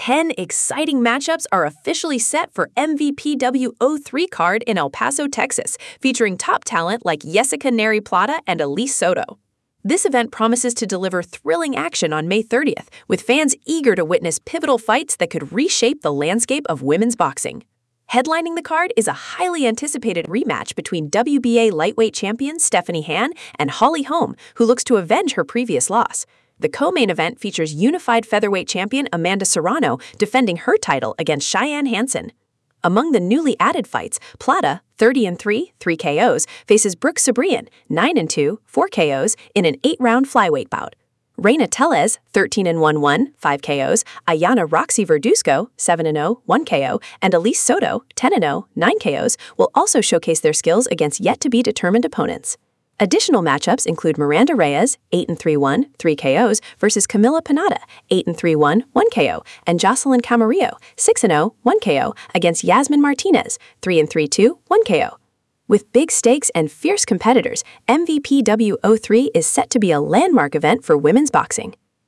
10 exciting matchups are officially set for MVPW03 card in El Paso, Texas, featuring top talent like Jessica Neri Plata and Elise Soto. This event promises to deliver thrilling action on May 30th, with fans eager to witness pivotal fights that could reshape the landscape of women's boxing. Headlining the card is a highly anticipated rematch between WBA lightweight champion Stephanie Han and Holly Holm, who looks to avenge her previous loss. The co-main event features unified featherweight champion Amanda Serrano defending her title against Cheyenne Hansen. Among the newly added fights, Plata, 30-3, 3 KOs, faces Brooke Sabrian, 9-2, 4 KOs, in an 8-round flyweight bout. Reina Tellez, 13-1-1, 5 KOs, Ayana Roxy Verduzco, 7-0, 1 KO, and Elise Soto, 10-0, 9 KOs, will also showcase their skills against yet-to-be-determined opponents. Additional matchups include Miranda Reyes, 8-3-1, 3 KOs, versus Camila Pinada, 8-3-1, 1 KO, and Jocelyn Camarillo, 6-0, 1 KO, against Yasmin Martinez, 3-3-2, 1 KO. With big stakes and fierce competitors, MVPW03 is set to be a landmark event for women's boxing.